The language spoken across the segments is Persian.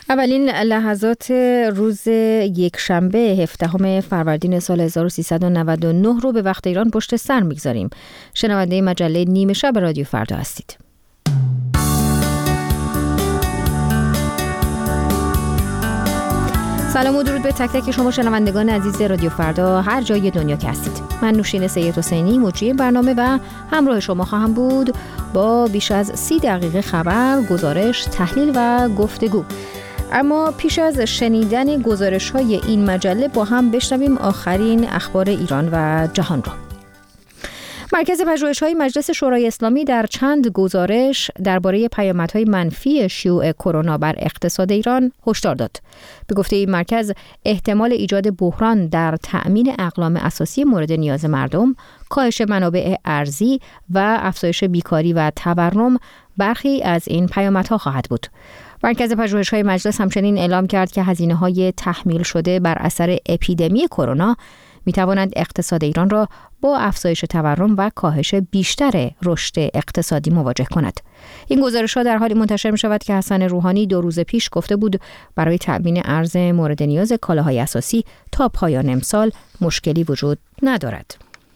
اولین لحظات روز یکشنبه 17 فروردین سال 1399 رو به وقت ایران پشت سر میگذاریم. شنونده مجله نیمه شب رادیو فردا هستید. سلام و درود به تک تک شما شنوندگان عزیز رادیو فردا هر جای دنیا که هستید. من نوشین سید حسینی مجری برنامه و همراه شما خواهم بود با بیش از 30 دقیقه خبر، گزارش، تحلیل و گفتگو. اما پیش از شنیدن گزارش‌های این مجله با هم بشنویم آخرین اخبار ایران و جهان را. مرکز پژوهش‌های مجلس شورای اسلامی در چند گزارش درباره پیامدهای منفی شیوع کرونا بر اقتصاد ایران هشدار داد. به گفته این مرکز، احتمال ایجاد بحران در تأمین اقلام اساسی مورد نیاز مردم، کاهش منابع ارزی و افزایش بیکاری و تورم برخی از این پیامدها خواهد بود. مرکز پژوهش‌های مجلس همچنین اعلام کرد که هزینه‌های تحمیل شده بر اثر اپیدمی کرونا می‌توانند اقتصاد ایران را با افزایش تورم و کاهش بیشتر رشد اقتصادی مواجه کند. این گزارش‌ها در حالی منتشر می‌شود که حسن روحانی 2 روز پیش گفته بود برای تأمین ارز مورد نیاز کالاهای اساسی تا پایان امسال مشکلی وجود ندارد.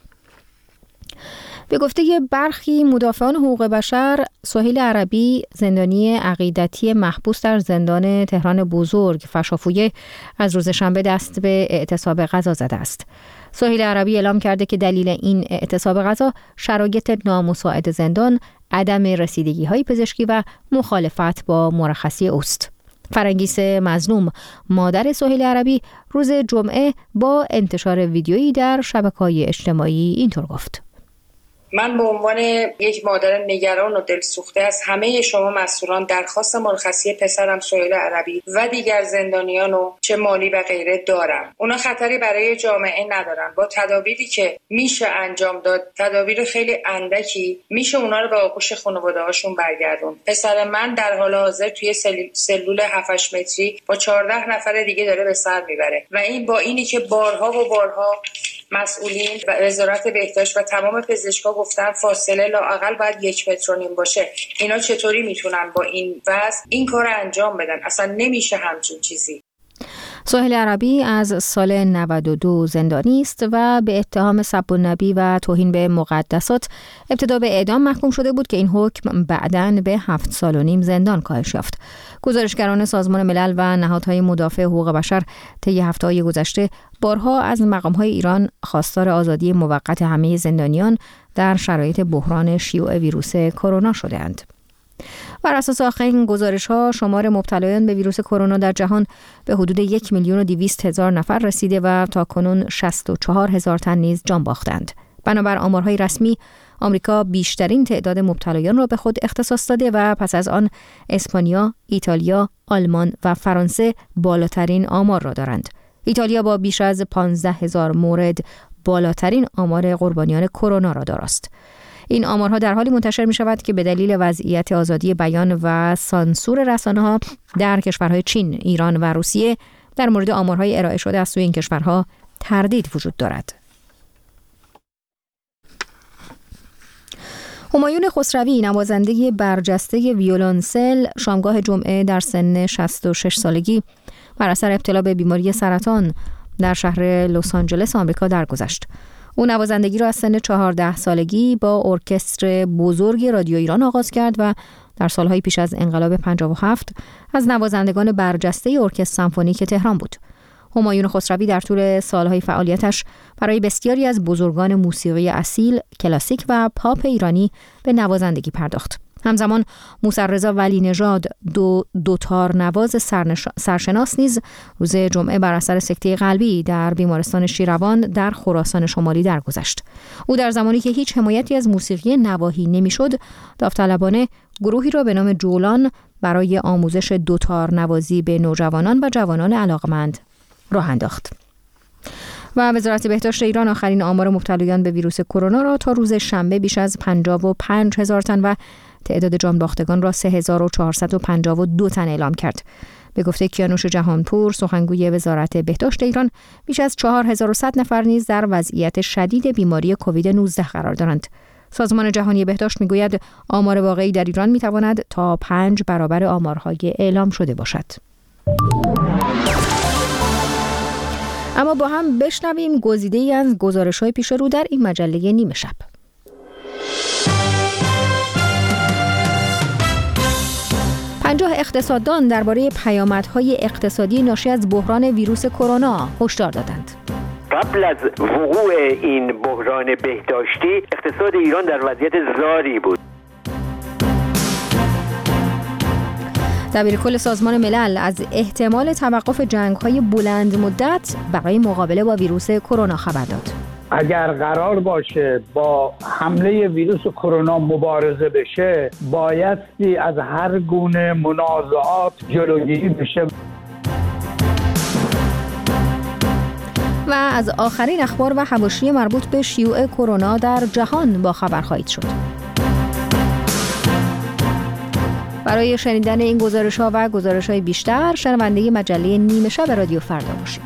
به گفته برخی مدافعان حقوق بشر، سهیل عربی، زندانی عقیدتی محبوس در زندان تهران بزرگ فشافویه، از روز شنبه دست به اعتصاب غذا زده است. سهیل عربی اعلام کرده که دلیل این اعتصاب غذا شرایط نامساعد زندان، عدم رسیدگی‌های پزشکی و مخالفت با مرخصی اوست. فرنگیس مظلوم، مادر سهیل عربی، روز جمعه با انتشار ویدیویی در شبکه‌های اجتماعی اینطور گفت: من به عنوان یک مادر نگران و دلسوخته از همه شما مسئولان درخواست مرخصی پسرم سهیل عربی و دیگر زندانیان و چه مالی و غیره دارم. اونا خطری برای جامعه ندارن. با تدابیری که میشه انجام داد، تدابیر خیلی اندکی، میشه اونا رو به آغوش خانواده‌هاشون برگردون. پسر من در حال حاضر توی سلول 7-8 متری با 14 نفر دیگه داره به سر میبره و این با اینی که بارها و بارها مسئولین و وزارت بهداشت و تمام پزشکا گفتن فاصله لااقل باید 1.5 متر باشه، اینا چطوری میتونن با این وضع این کار انجام بدن؟ اصلا نمیشه همچین چیزی. سهیل عربی از سال 92 زندانی است و به اتهام سب النبی و توهین به مقدسات ابتدا به اعدام محکوم شده بود که این حکم بعداً به 7 سال و نیم زندان کاهش یافت. گزارشگران سازمان ملل و نهادهای مدافع حقوق بشر طی هفته‌های گذشته بارها از مقام‌های ایران خواستار آزادی موقت همه زندانیان در شرایط بحران شیوع ویروس کرونا شده‌اند. بر اساس آخرین گزارش‌ها، شمار مبتلایان به ویروس کرونا در جهان به حدود 1,200,000 نفر رسیده و تاکنون 64,000 تن نیز جان باختند. بنابر آمارهای رسمی، آمریکا بیشترین تعداد مبتلایان را به خود اختصاص داده و پس از آن اسپانیا، ایتالیا، آلمان و فرانسه بالاترین آمار را دارند. ایتالیا با بیش از 15,000 مورد بالاترین آمار قربانیان کرونا را دارست. این آمارها در حالی منتشر می شود که به دلیل وضعیت آزادی بیان و سانسور رسانه‌ها در کشورهای چین، ایران و روسیه در مورد آمارهای ارائه شده از سوی این کشورها تردید وجود دارد. همایون خسروی، نوازنده برجسته ویولنسل، شامگاه جمعه در سن 66 سالگی بر اثر ابتلا به بیماری سرطان در شهر لس آنجلس آمریکا درگذشت. او نوازندگی را از سن 14 سالگی با ارکستر بزرگ رادیو ایران آغاز کرد و در سالهای پیش از انقلاب 57 از نوازندگان برجسته ارکستر سمفونیک تهران بود. همایون خسروی در طول سالهای فعالیتش برای بسیاری از بزرگان موسیقی اصیل، کلاسیک و پاپ ایرانی به نوازندگی پرداخت. همزمان موسی‌رضا ولی نژاد، دوتار نواز سرشناس نیز روز جمعه بر اثر سکته قلبی در بیمارستان شیروان در خراسان شمالی درگذشت. او در زمانی که هیچ حمایتی از موسیقی نواحی نمیشد، داوطلبانه گروهی را به نام جولان برای آموزش دوتار نوازی به نوجوانان و جوانان علاقمند راه انداخت. و وزارت بهداشت ایران آخرین آمار مبتلایان به ویروس کرونا را تا روز شنبه بیش از 55,000 تن و تعداد جان باختگان را 3,452 تن اعلام کرد. به گفته کیانوش جهانپور، سخنگوی وزارت بهداشت ایران، بیش از 4,100 نفر نیز در وضعیت شدید بیماری کووید 19 قرار دارند. سازمان جهانی بهداشت میگوید آمار واقعی در ایران میتواند تا 5 برابر آمارهای اعلام شده باشد. اما با هم بشنویم گزیده‌ای از گزارش‌های پیش رو در این مجله نیمه شب. 50 اقتصاددان درباره پیامدهای اقتصادی ناشی از بحران ویروس کرونا هشدار دادند. قبل از وقوع این بحران بهداشتی اقتصاد ایران در وضعیت زاری بود. دبیرکل سازمان ملل از احتمال توقف جنگ‌های بلند مدت برای مقابله با ویروس کرونا خبر داد. اگر قرار باشه با حمله ویروس کرونا مبارزه بشه، بایستی از هر گونه منازعات جلوگیری بشه. و از آخرین اخبار و حواشی مربوط به شیوع کرونا در جهان با خبر خواهید شد. برای شنیدن این گزارش‌ها و گزارش‌های بیشتر شنونده مجله نیمه شب رادیو فردا باشید.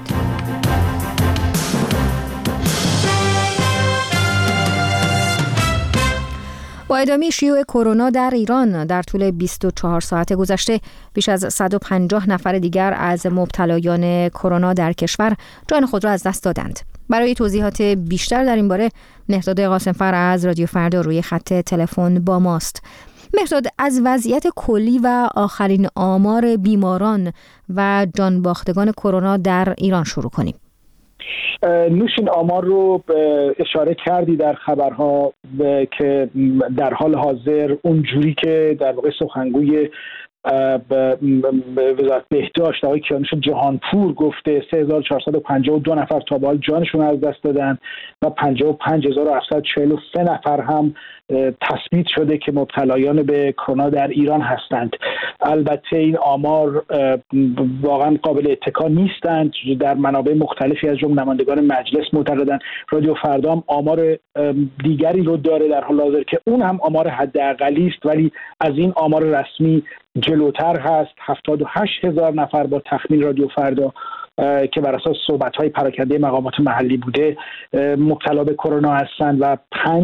با ادامه شیوع کرونا در ایران در طول 24 ساعت گذشته بیش از 150 نفر دیگر از مبتلایان کرونا در کشور جان خود را از دست دادند. برای توضیحات بیشتر در این باره مهرداد قاسمفر از رادیو فردا روی خط تلفن با ماست. مهرداد، از وضعیت کلی و آخرین آمار بیماران و جانباختگان کرونا در ایران شروع کنیم. نوشین آمار رو اشاره کردی در خبرها که در حال حاضر اونجوری که در واقع سخنگوی وزارت بهداشت آقای کیانوش جهانپور گفته 3452 نفر تا به حال جانشون از دست دادن و 55743 نفر هم تثبیت شده که مبتلایان به کرونا در ایران هستند. البته این آمار واقعا قابل اتکا نیستند. در منابع مختلفی از جمله نمایندگان مجلس معتقدند. رادیو فردا هم آمار دیگری رو داره در حال حاضر که اون هم آمار حداقلی است، ولی از این آمار رسمی جلوتر هست. 78,000 نفر با تخمین رادیو فردا که بر اساس صحبت‌های پراکنده مقامات محلی بوده مبتلا به کرونا هستند و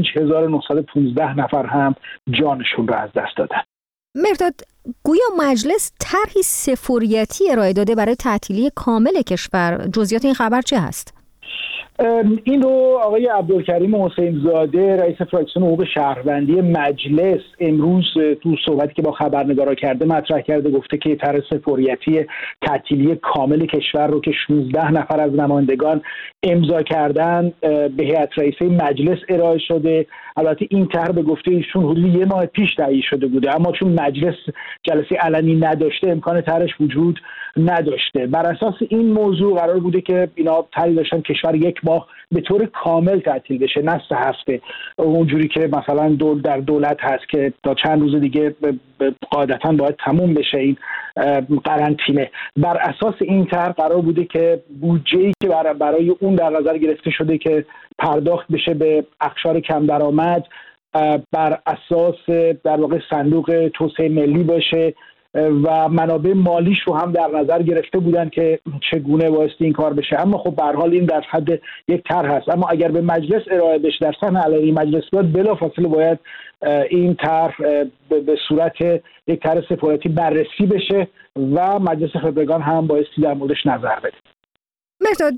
5,915 نفر هم جانشون رو از دست دادن. مهرداد، گویا مجلس طرحی سفوریتی ارائه داده برای تعطیلی کامل کشور. جزئیات این خبر چه هست؟ این رو آقای عبدالکریم حسین زاده رئیس فراکسیون حقوق شهروندی مجلس امروز تو صحبتی که با خبرنگارا کرده مطرح کرده. گفته که طرح سفوریتی تعطیلی کامل کشور رو که 16 نفر از نمایندگان امضا کردن به هیئت رئیسه مجلس ارائه شده. البته این طرح به گفته ایشون حدود 1 ماه پیش تهیه شده بوده، اما چون مجلس جلسه علنی نداشته امکان طرحش وجود نداشته. بر اساس این موضوع قرار بوده که اینا طرحی داشتن کشور 1 ماه به طور کامل تعطیل بشه، نه 3 هفته اونجوری که مثلا در دولت هست که تا چند روز دیگه قاعدتاً باید تموم بشه این قرنطینه. بر اساس این طرح قرار بوده که بودجه‌ای که برای اون در نظر گرفته شده که پرداخت بشه به اقشار کم درآمد بر اساس در واقع صندوق توسعه ملی باشه و منابع مالیش رو هم در نظر گرفته بودن که چگونه بایستی این کار بشه. اما خب به هر حال این در حد یک طرح هست، اما اگر به مجلس ارائه بشه در صحن علنی مجلس بلافاصله باید این طرح به صورت یک طرح سفارتی بررسی بشه و مجلس خبرگان هم بایستی در موردش نظر بده. مهرداد،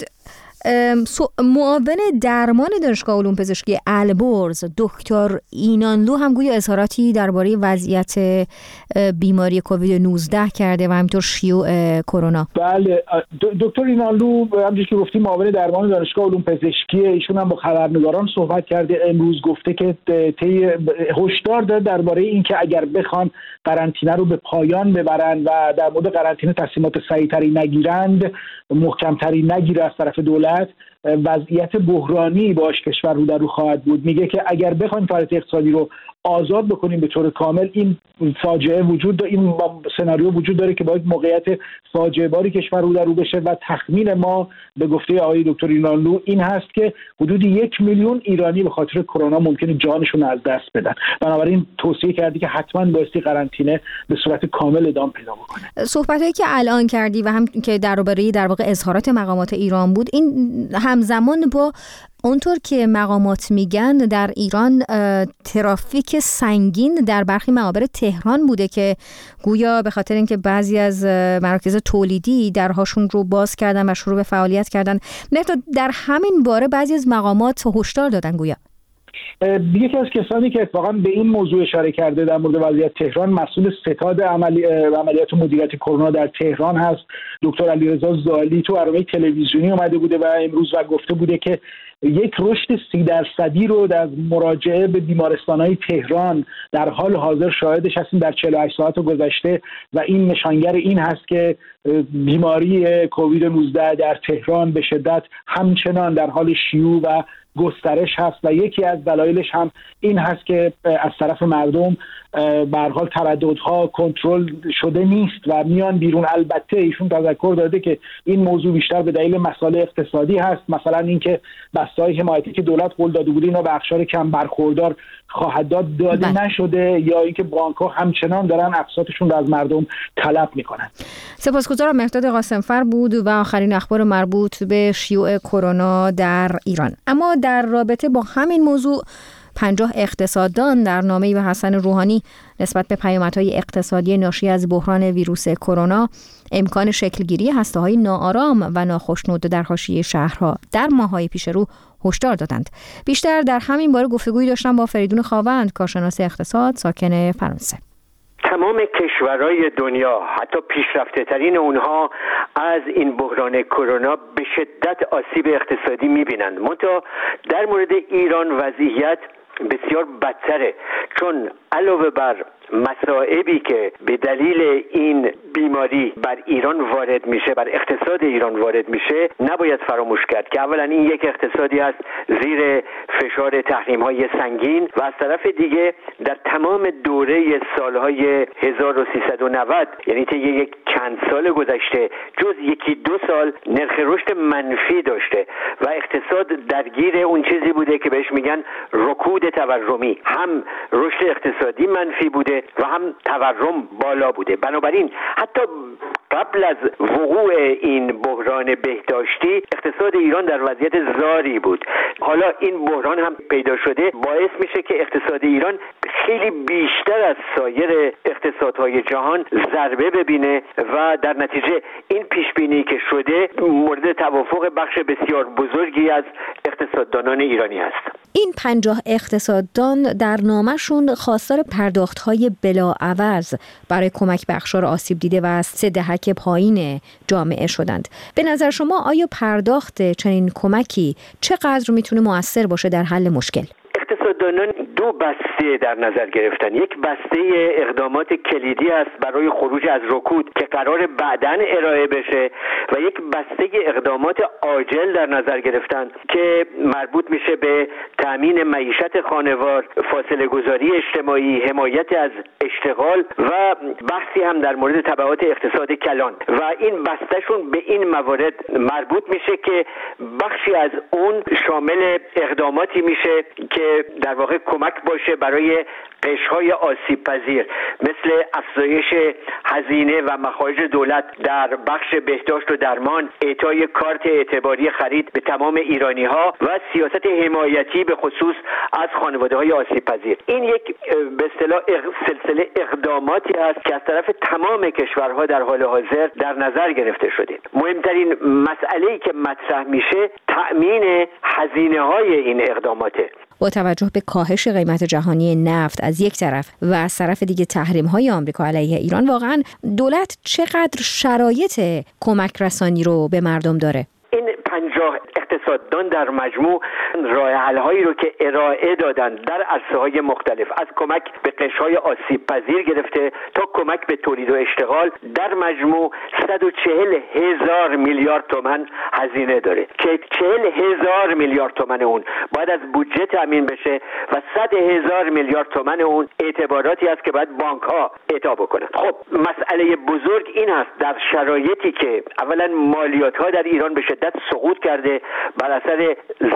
معاون درمان دانشگاه علوم پزشکی البرز دکتر اینانلو هم گویا اظهاراتی درباره وضعیت بیماری کووید 19 کرده و همینطور شیوع کرونا. بله، دکتر اینانلو همونجوری که گفتیم معاون درمان دانشگاه علوم پزشکی، ایشون هم با خبرنگاران صحبت کرده. امروز گفته که هشدار داده درباره اینکه اگر بخوان قرنطینه رو به پایان ببرن و در مورد قرنطینه تصمیمات صحیح‌تری نگیرند، محکم‌تری نگیره از طرف دولت، وضعیت بحرانی باش کشور رو در رو خواهد بود. میگه که اگر بخوایم فعالیت اقتصادی رو آزاد بکنیم به طور کامل، این فاجعه وجود داره، این سناریو وجود داره که باید موقعیت فاجعه باری کشور رو در رو بشه و تخمین ما به گفته آقای دکتر اینانلو این هست که حدود 1 میلیون ایرانی به خاطر کرونا ممکنه جانشون از دست بدن. بنابراین توصیه کردی که حتما بایستی قرنطینه به صورت کامل ادامه پیدا بکنه. صحبتایی که الان کردی و هم که در واقع اظهارات مقامات ایران بود، این همزمان با اونطور که مقامات میگن در ایران ترافیک سنگین در برخی مقابر تهران بوده که گویا به خاطر اینکه بعضی از مراکز تولیدی درهاشون رو باز کردن و شروع به فعالیت کردن، در همین باره بعضی از مقامات هشدار دادن. گویا یکی از کسانی که اتفاقا به این موضوع اشاره کرده در مورد وضعیت تهران مسئول ستاد عملیات و مدیریت کرونا در تهران هست، دکتر علیرضا زالی. تو برنامه تلویزیونی اومده بوده و امروز گفته بوده که یک رشد 30% رو در مراجعه به بیمارستان‌های تهران در حال حاضر شاهدش هستیم در 48 ساعت گذشته و این نشانگر این هست که بیماری کووید 19 در تهران به شدت همچنان در حال شیوع و گسترش هست و یکی از دلایلش هم این هست که از طرف مردم به هر حال ترددها کنترل شده نیست و میان بیرون. البته ایشون تذکر داده که این موضوع بیشتر به دلیل مسائل اقتصادی هست، مثلا اینکه بسته‌های حمایتی که دولت قول داده بود اینا به اقشار کم برخوردار خواهد داده نشده، یا اینکه بانک‌ها همچنان دارن اقساطشون رو از مردم طلب میکنن. سپاسگزارم. مهرداد قاسمفر بود و آخرین اخبار مربوط به شیوع کرونا در ایران. اما در رابطه با همین موضوع 50 اقتصاددان در نامه‌ای به حسن روحانی نسبت به پیامدهای اقتصادی ناشی از بحران ویروس کرونا، امکان شکلگیری هسته‌های ناآرام و ناخشنود در حاشیه شهرها در ماه‌های پیش رو هشدار دادند. بیشتر در همین باره گفتگویی داشتم با فریدون خاوند، کارشناس اقتصاد ساکن فرانسه. تمام کشورهای دنیا، حتی پیشرفته ترین اونها، از این بحران کرونا به شدت آسیب اقتصادی میبینند. منتها در مورد ایران وضعیت بسیار بدتره، چون علاوه بر مصائبی که به دلیل این بیماری بر ایران وارد میشه، بر اقتصاد ایران وارد میشه، نباید فراموش کرد که اولا این یک اقتصادی است زیر فشار تحریم‌های سنگین و از طرف دیگه در تمام دوره سالهای 1390 یعنی طی یک چند سال گذشته جز یکی دو سال نرخ رشد منفی داشته و اقتصاد درگیر اون چیزی بوده که بهش میگن رکود تورمی. هم رشد اقتصادی منفی بوده و هم تورم بالا بوده. بنابراین حتی قبل از وقوع این بحران بهداشتی اقتصاد ایران در وضعیت زاری بود. حالا این بحران هم پیدا شده، باعث میشه که اقتصاد ایران خیلی بیشتر از سایر اقتصادهای جهان ضربه ببینه و در نتیجه این پیشبینی که شده مورد توافق بخش بسیار بزرگی از اقتصاددانان ایرانی است. این 50 اقتصاددان در نامه‌شون خواستار پرداخت‌های بلاعوض برای کمک به اقشار آسیب دیده و از 3 دهک پایین جامعه شدند. به نظر شما آیا پرداخت چنین کمکی چقدر میتونه مؤثر باشه در حل مشکل؟ اقتصاددانان 2 بسته در نظر گرفتن. یک بسته اقدامات کلیدی است برای خروج از رکود که قرار بعداً ارائه بشه و یک بسته اقدامات عاجل در نظر گرفتن که مربوط میشه به تامین معیشت خانوار، فاصله گذاری اجتماعی، حمایت از اشتغال و بحثی هم در مورد تبعات اقتصاد کلان و این بستهشون به این موارد مربوط میشه که بخشی از اون شامل اقداماتی میشه که در واقع کمک باشه برای قشرهای آسیب پذیر، مثل افزایش هزینه و مخارج دولت در بخش بهداشت و درمان، اعطای کارت اعتباری خرید به تمام ایرانی ها و سیاست حمایتی به خصوص از خانواده های آسیب پذیر. این یک به اصطلاح سلسله اقداماتی است که از طرف تمام کشورها در حال حاضر در نظر گرفته شده. مهمترین مسئله‌ای که مطرح میشه تأمین هزینه های این اقداماته. با توجه به کاهش قیمت جهانی نفت از یک طرف و از طرف دیگه تحریم‌های آمریکا علیه ایران، واقعاً دولت چقدر شرایط کمک رسانی رو به مردم داره؟ این 50 اقتصاددان در مجموع راه حل‌هایی رو که ارائه دادن در عرصه‌های مختلف، از کمک به قشرهای آسیب پذیر گرفته تا کمک به تولید و اشتغال، در مجموع 140,000 میلیارد تومان هزینه داره که 40,000 میلیارد تومان اون باید از بودجه تامین بشه و 100,000 میلیارد تومان اون اعتباراتی است که باید بانک‌ها اعطا بکنن. خب مسئله بزرگ این است در شرایطی که اولا مالیات‌ها در ایران به شدت سقوط کرده بر اثر ضعف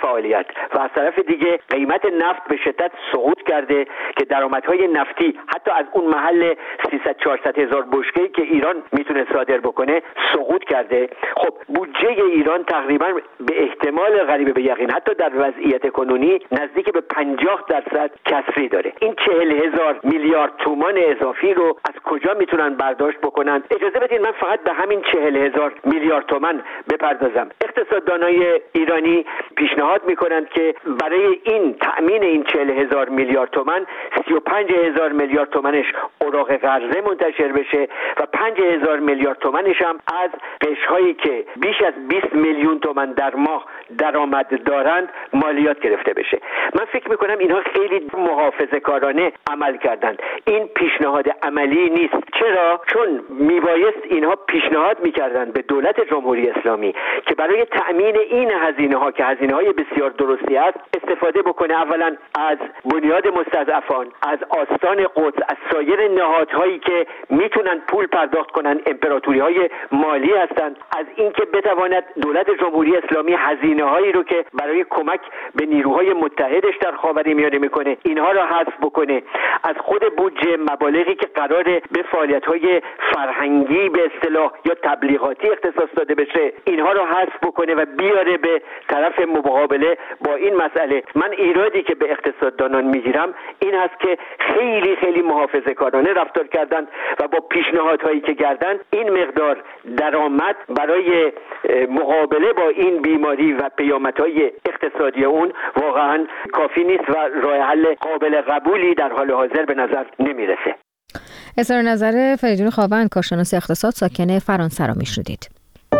فعالیت و از طرف دیگه قیمت نفت به شدت سقوط کرده که درآمدهای نفتی حتی از اون محل 300-400 هزار بشکه‌ای که ایران میتونه صادر بکنه سقوط کرده. خب بودجه ایران تقریبا به احتمال قریب به یقین حتی در وضعیت کنونی نزدیک به 50% کسری داره. این 40,000 میلیارد تومان اضافی رو از کجا میتونن برداشت بکنن؟ اجازه بدید من فقط به همین 40,000 میلیارد تومان بپردازم. اقتصاددانای ایرانی پیشنهاد میکنند که برای این تأمین این 40,000 میلیارد تومان 35,000 میلیارد تومانش اوراق قرضه منتشر بشه و 5,000 میلیارد تومانش هم از قشرهایی که بیش از 20 میلیون تومان در ماه درآمد دارند مالیات گرفته بشه. من فکر میکنم اینها خیلی محافظه‌کارانه عمل کردند. این پیشنهاد عملی نیست. چرا؟ چون میبایست اینها پیشنهاد میکردند به دولت جمهوری اسلامی که برای تأمین این هزینه‌ها که هزینه‌های بسیار درستی است استفاده بکنه. اولا از بنیاد مستضعفان، از آستان قدس، از سایر نهادهایی که میتونن پول پرداخت کنن، امپراتوری‌های مالی هستند، از اینکه بتواند دولت جمهوری اسلامی هزینه‌هایی رو که برای کمک به نیروهای متحدش در خاورمیانه میکنه اینها را حذف بکنه. از خود بودجه مبالغی که قراره به فعالیت‌های فرهنگی به اصطلاح یا تبلیغاتی اختصاص داده بشه اینها را حذف بکنه و بیاره به طرف مقابله با این مسئله. من ایرادی که به اقتصاددانان میگیرم این هست که خیلی خیلی محافظه‌کارانه رفتار کردند و با پیشنهادهایی که کردند این مقدار درآمد برای مقابله با این بیماری و پیامدهای اقتصادی اون واقعا کافی نیست و راه حل قابل قبولی در حال حاضر به نظر نمیرسه. اظهار نظر فریدون خاوند، کارشناس اقتصاد ساکن فرانسه را میشنیدید.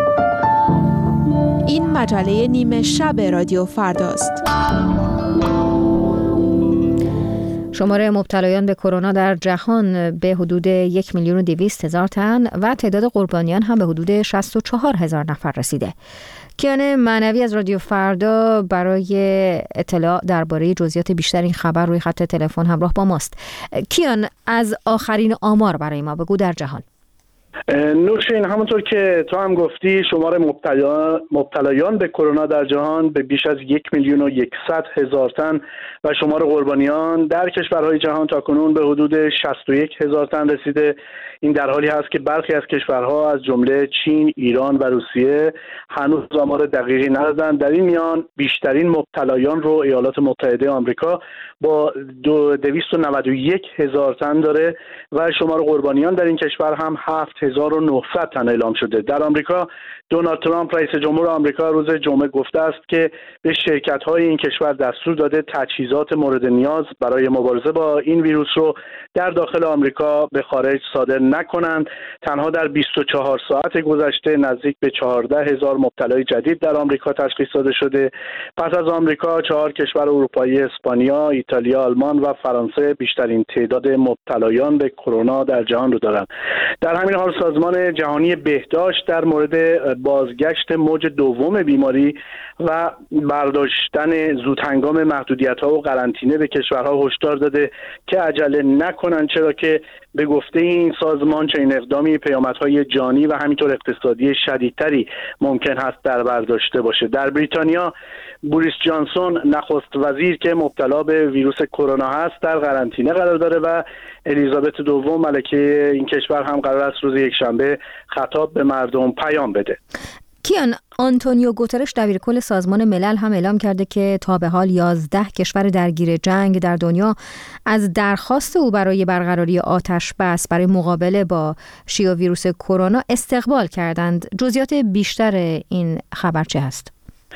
این مجله نیمه شب رادیو فرداست. شمار مبتلایان به کرونا در جهان به حدود 1,200,000 تن و تعداد قربانیان هم به حدود 64,000 نفر رسیده. کیان معنوی از رادیو فردا برای اطلاع درباره جزئیات بیشتر این خبر روی خط تلفن همراه با ماست. کیان، از آخرین آمار برای ما بگو در جهان. نوشین، همونطور که تو هم گفتی شمار مبتلایان به کرونا در جهان به بیش از 1,100,000 تن و شمار قربانیان در کشورهای جهان تاکنون به حدود 61,000 تن رسیده. این در حالی هست که برخی از کشورها از جمله چین، ایران و روسیه هنوز آمار دقیقی ندادند. در این میان بیشترین مبتلایان رو ایالات متحده آمریکا با 291,000 تن داره و شمار قربانیان در این کشور هم 7,900 تن اعلام شده. در آمریکا دونالد ترامپ رئیس جمهور آمریکا روز جمعه گفته است که به شرکت‌های این کشور دستور داده تجهیزات مورد نیاز برای مبارزه با این ویروس رو در داخل آمریکا به خارج صادر نکنند. تنها در 24 ساعت گذشته نزدیک به 14,000 مبتلای جدید در آمریکا تشخیص داده شده. پس از آمریکا 4 کشور اروپایی اسپانیا، ایتالیا، آلمان و فرانسه بیشترین تعداد مبتلایان به کرونا در جهان رو دارند. در همین حال سازمان جهانی بهداشت در مورد بازگشت موج دوم بیماری و برداشتن زودهنگام محدودیت‌ها و قرنطینه به کشورها هشدار داده که عجله نکنند، چرا که به گفته این سازمان چنین اقدامی پیامدهای جانی و همینطور اقتصادی شدیدتری ممکن هست در بر داشته باشه. در بریتانیا بوریس جانسون نخست وزیر که مبتلا به ویروس کرونا هست در قرنطینه قرار داره و الیزابت دوم ملکه این کشور هم قرار است روز یکشنبه خطاب به مردم پیام بده. کیان، آنتونیو گوترش دبیرکل سازمان ملل هم اعلام کرده که تا به حال 11 کشور درگیر جنگ در دنیا از درخواست او برای برقراری آتش بس برای مقابله با شیوع ویروس کرونا استقبال کردند. جزئیات بیشتر این خبر چه هست؟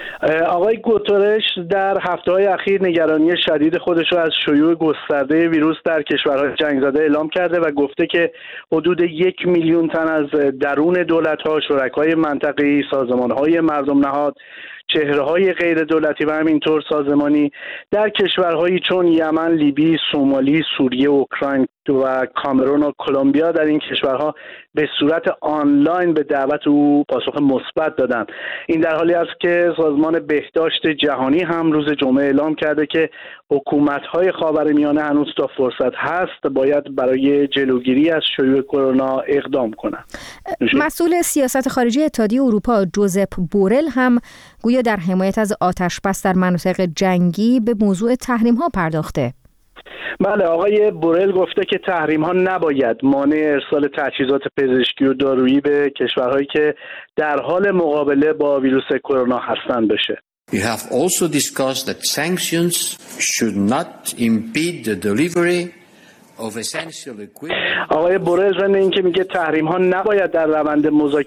آقای گوترش در هفته‌های اخیر نگرانی شدید خودش را از شیوع گسترده ویروس در کشورهای جنگ زده اعلام کرده و گفته که حدود 1,000,000 تن از درون دولت‌ها، شرکای منطقه‌ای، سازمان‌های مردم نهاد، چهره‌های غیر دولتی و همینطور سازمانی در کشورهایی چون یمن، لیبی، سومالی، سوریه، اوکراین و کامرون و کلمبیا در این کشورها به صورت آنلاین به دعوت او پاسخ مثبت دادند. این در حالی است که سازمان بهداشت جهانی هم روز جمعه اعلام کرده که حکومت‌های خاورمیانه هنوز تا فرصت هست باید برای جلوگیری از شیوع کرونا اقدام کنند. مسئول سیاست خارجی اتحادیه اروپا جوزپ بورل هم گویا در حمایت از آتش‌بس در مناطق جنگی به موضوع تحریم‌ها پرداخته. بله، آقای بورل گفته که تحریم ها نباید مانع ارسال تجهیزات پزشکی و دارویی به کشورهایی که در حال مقابله با ویروس کرونا هستند بشه. We have also discussed that sanctions should not impede the delivery of essential equipment. آقای بورل ضمن اینکه میگه تحریم ها نباید در روند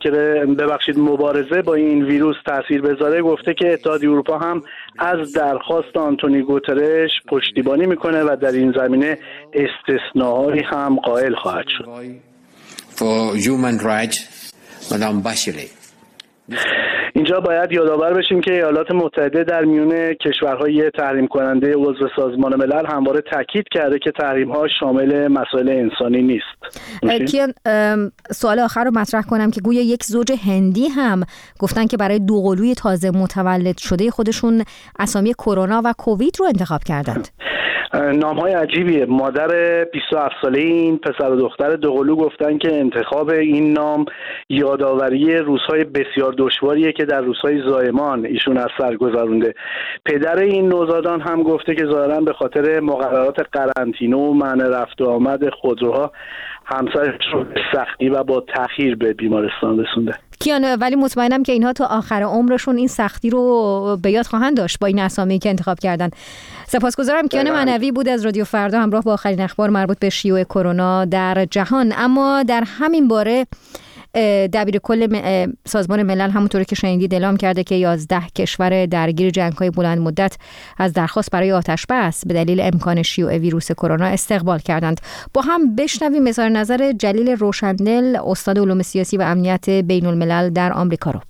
مبارزه با این ویروس تاثیر بذاره، گفته که اتحادیه اروپا هم از درخواست آنتونی گوترش پشتیبانی میکنه و در این زمینه استثناءاتی هم قائل خواهد شد. For human rights, Madame Bachelet. اینجا باید یادآور بشیم که ایالات متحده در میون کشورهای تحریم کننده عضو سازمان ملل همواره تاکید کرده که تحریم ها شامل مسائل انسانی نیست. کیان، سوال آخر رو مطرح کنم که گویا یک زوج هندی هم گفتن که برای دوقلوی تازه متولد شده خودشون اسامی کرونا و کووید رو انتخاب کردند. نام‌های عجیبیه. مادر 27 ساله این پسر و دختر دوقلو گفتن که انتخاب این نام یادآوری روزهای بسیار دشواریه که در روزهای زایمان ایشون از سر گذرونده. پدر این نوزادان هم گفته که ظاهراً به خاطر مقررات قرنطینه و منع رفت و آمد خودروها همسرش رو به سختی و با تأخیر به بیمارستان رسونده. کیان، ولی مطمئنم که اینها تا آخر عمرشون این سختی رو به یاد خواهند داشت با این اسامی که انتخاب کردن. سپاسگزارم. کیان منوی بود از رادیو فردا همراه با آخرین اخبار مربوط به شیوع کرونا در جهان. اما در همین باره دبیر کل سازمان ملل همونطوری که شنیدید اعلام کرده که 11 کشور درگیر جنگ‌های بلند مدت از درخواست برای آتش‌بس به دلیل امکان شیوع ویروس کرونا استقبال کردند. با هم بشنویم اظهار نظر جلیل روشندل، استاد علوم سیاسی و امنیت بین الملل در آمریکا رو.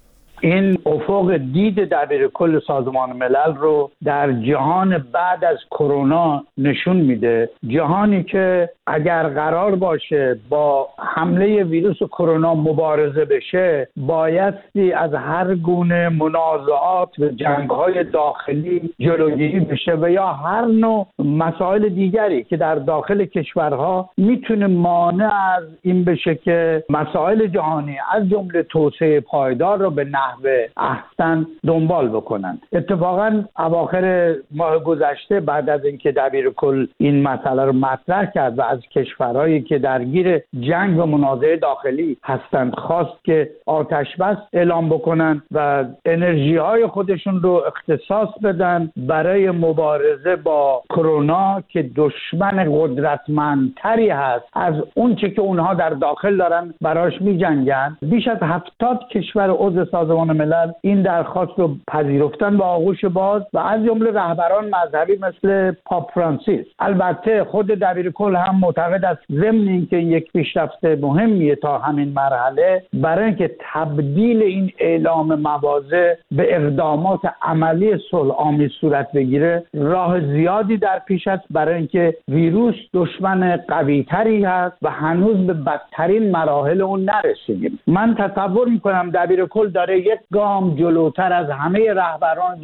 این افق دید دبیر کل سازمان ملل رو در جهان بعد از کرونا نشون میده. جهانی که اگر قرار باشه با حمله ویروس کرونا مبارزه بشه، بایستی از هر گونه منازعات و جنگ‌های داخلی جلوگیری بشه و یا هر نوع مسائل دیگری که در داخل کشورها میتونه مانع از این بشه که مسائل جهانی از جمله توسعه پایدار رو به نحو احسن دنبال بکنن. اتفاقا اواخر ماه گذشته بعد از اینکه دبیر کل این مسئله رو مطرح کرد و از کشورهایی که درگیر جنگ و منازعه داخلی هستند خواست که آتش بس اعلام بکنن و انرژی های خودشون رو اختصاص بدن برای مبارزه با کرونا که دشمن قدرتمندتری هست از اون چه که اونها در داخل دارن براش می جنگن. بیش از 70 کشور عضو سازمان ملل این درخواست رو پذیرفتن با آغوش باز و از جمله رهبران مذهبی مثل پاپ فرانسیس. البته خود دبیر کل هم معتقد است ضمن اینکه یک پیشرفت مهمیه تا همین مرحله برای اینکه تبدیل این اعلام مواضع به اقدامات عملی صلح‌آمیز صورت بگیره راه زیادی در پیش است، برای اینکه ویروس دشمن قوی‌تری هست و هنوز به بدترین مراحل اون نرسیدیم. من تصور میکنم دبیر کل داره یک گام جلوتر از همه رهبران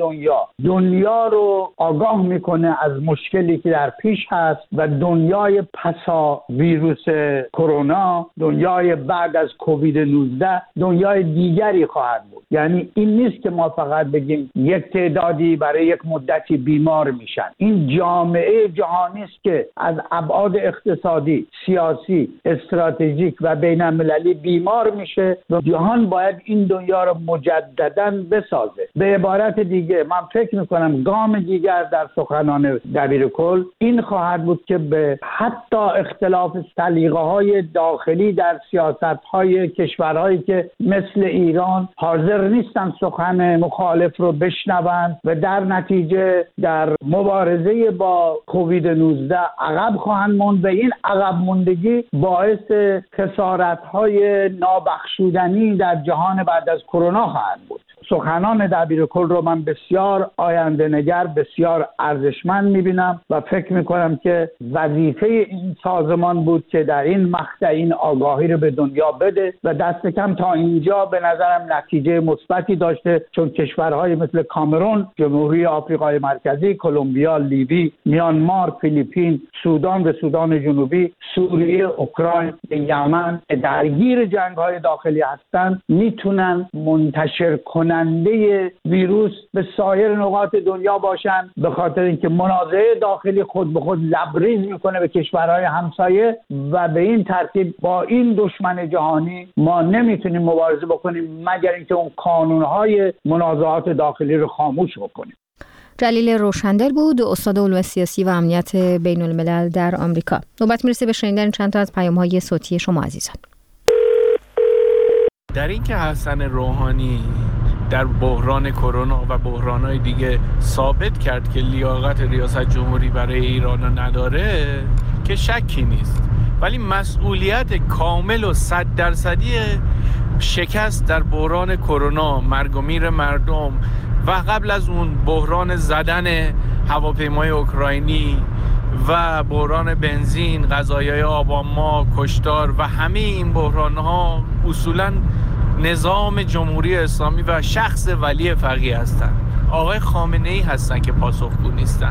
دنیا رو آگاه میکنه از مشکلی که در پیش هست و دنیای پسا ویروس کرونا، دنیای بعد از کووید 19 دنیای دیگری خواهد بود. یعنی این نیست که ما فقط بگیم یک تعدادی برای یک مدتی بیمار میشن. این جامعه جهانی است که از ابعاد اقتصادی، سیاسی، استراتژیک و بین المللی بیمار میشه و جهان باید این دنیا رو مجدداً بسازه. به عبارت دیگه من فکر میکنم گام دیگر در سخنان دبیر کل این خواهد بود که به حتی اختلاف سلیقه‌های داخلی در سیاست‌های کشورهایی که مثل ایران حاضر نیستن سخن مخالف رو بشنوند و در نتیجه در مبارزه با کووید 19 عقب خواهند موند و این عقب موندگی باعث خسارت‌های نابخشودنی در جهان بعد از کرونا خواهد بود. سخنان دبیر کل رو من بسیار آینده نگر، بسیار ارزشمند میبینم و فکر میکنم که وظیفه این سازمان بود که در این مقطع این آگاهی رو به دنیا بده و دست کم تا اینجا به نظرم نتیجه مثبتی داشته، چون کشورهای مثل کامرون، جمهوری آفریقای مرکزی، کلمبیا، لیبی، میانمار، فیلیپین، سودان و سودان جنوبی، سوریه، اوکراین، یمن درگیر جنگ‌های داخلی هستند میتونن منتشر کننده ویروس به سایر نقاط دنیا باشن، به خاطر اینکه منازعه داخلی خود به خود لبریز میکنه به کشورهای همسایه و به این ترتیب با این دشمن جهانی ما نمیتونیم مبارزه بکنیم مگر اینکه اون قانونهای منازعات داخلی رو خاموش بکنیم. جلیل روشندل بود، استاد علوم سیاسی و امنیت بین الملل در آمریکا. نوبت میرسه به شنیدن چند تا از پیام‌های صوتی شما عزیزان. در این که حسن روحانی در بحران کرونا و بحران‌های دیگه ثابت کرد که لیاقت ریاست جمهوری برای ایران نداره که شکی نیست، ولی مسئولیت کامل و 100% شکست در بحران کرونا، مرگ و میر مردم و قبل از اون بحران زدن هواپیمای اوکراینی و بحران بنزین، قضایای آبان‌ماه، کشتار و همه این بحران‌ها اصولاً نظام جمهوری اسلامی و شخص ولی فقیه هستند. آقای خامنه‌ای هستن که پاسخگو نیستن.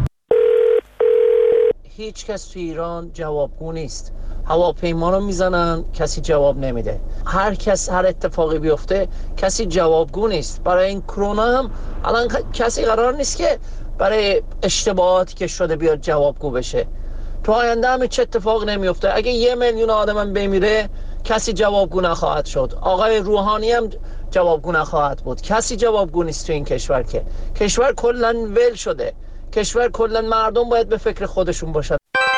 هیچ کس تو ایران جوابگو نیست. هواپیما رو میزنن، کسی جواب نمیده. هر اتفاقی بیفته کسی جوابگو نیست. برای این کرونا هم الان کسی قرار نیست که برای اشتباهاتی که شده بیاد جوابگو بشه. تو آینده هم چه اتفاق نمیفته. اگه 1 میلیون آدم بمیره کسی جوابگو نخواهد شد. آقای روحانی هم جوابگو نخواهد بود. کسی جوابگو نیست تو این کشور، که کشور کلا ول شده. کشور کلا مردم باید به فکر خودشون باشن.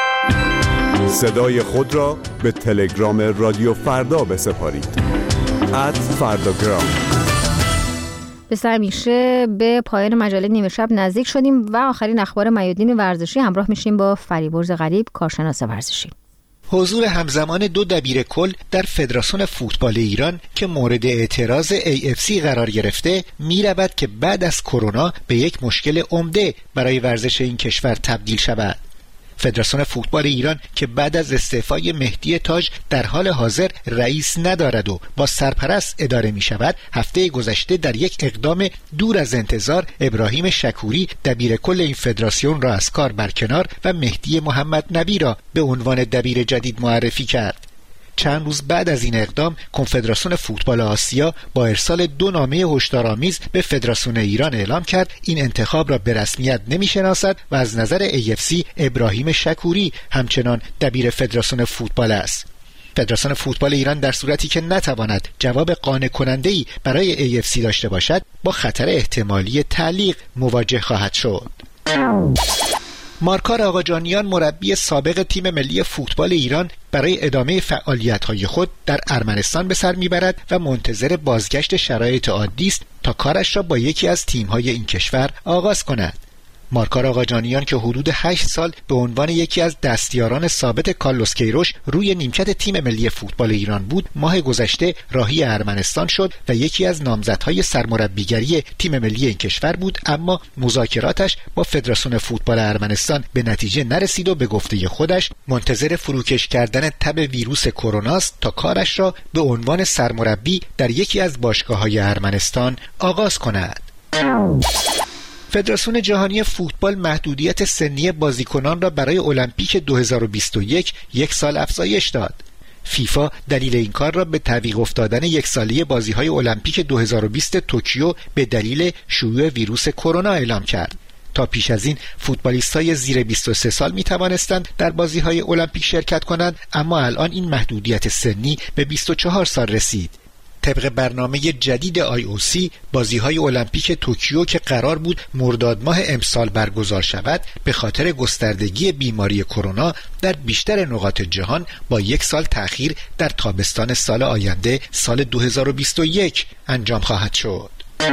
صدای خود را به تلگرام رادیو فردا بسپارید. @فرداگرام. مثل همیشه به پایان مجله نیمه شب نزدیک شدیم و آخرین اخبار میادین ورزشی همراه میشیم با فریبرز غریب، کارشناس ورزشی. حضور همزمان 2 دبیرکل در فدراسیون فوتبال ایران که مورد اعتراض AFC قرار گرفته می‌رود که بعد از کرونا به یک مشکل عمده برای ورزش این کشور تبدیل شود. فدراسیون فوتبال ایران که بعد از استعفای مهدی تاج در حال حاضر رئیس ندارد و با سرپرست اداره می شود، هفته گذشته در یک اقدام دور از انتظار ابراهیم شکوری دبیرکل این فدراسیون را از کار برکنار و مهدی محمد نبی را به عنوان دبیر جدید معرفی کرد. چند روز بعد از این اقدام کنفدراسیون فوتبال آسیا با ارسال 2 نامه هشدارآمیز به فدراسیون ایران اعلام کرد این انتخاب را به رسمیت نمی‌شناسد و از نظر AFC ابراهیم شکوری همچنان دبیر فدراسیون فوتبال است. فدراسیون فوتبال ایران در صورتی که نتواند جواب قانع کننده‌ای برای AFC داشته باشد با خطر احتمالی تعلیق مواجه خواهد شد. مارکار آقاجانیان مربی سابق تیم ملی فوتبال ایران برای ادامه فعالیت‌های خود در ارمنستان به سر میبرد و منتظر بازگشت شرایط عادی است تا کارش را با یکی از تیم‌های این کشور آغاز کند. مارکار آقاجانیان که حدود 8 سال به عنوان یکی از دستیاران ثابت کارلوس کیروش روی نیمکت تیم ملی فوتبال ایران بود، ماه گذشته راهی ارمنستان شد و یکی از نامزدهای سرمربیگری تیم ملی این کشور بود، اما مذاکراتش با فدراسیون فوتبال ارمنستان به نتیجه نرسید و به گفته خودش منتظر فروکش کردن تب ویروس کرونا است تا کارش را به عنوان سرمربی در یکی از باشگاه‌های ارمنستان آغاز کند. فدراسیون جهانی فوتبال محدودیت سنی بازیکنان را برای المپیک 2021 1 سال افزایش داد. فیفا دلیل این کار را به تعویق افتادن 1 ساله بازی‌های المپیک 2020 توکیو به دلیل شیوع ویروس کرونا اعلام کرد. تا پیش از این فوتبالیست‌های زیر 23 سال می‌توانستند در بازی‌های المپیک شرکت کنند، اما الان این محدودیت سنی به 24 سال رسید. طبق برنامه جدید IOC بازی‌های المپیک توکیو که قرار بود مرداد ماه امسال برگزار شود، به خاطر گستردگی بیماری کرونا در بیشتر نقاط جهان با 1 سال تأخیر در تابستان سال آینده سال 2021 انجام خواهد شد.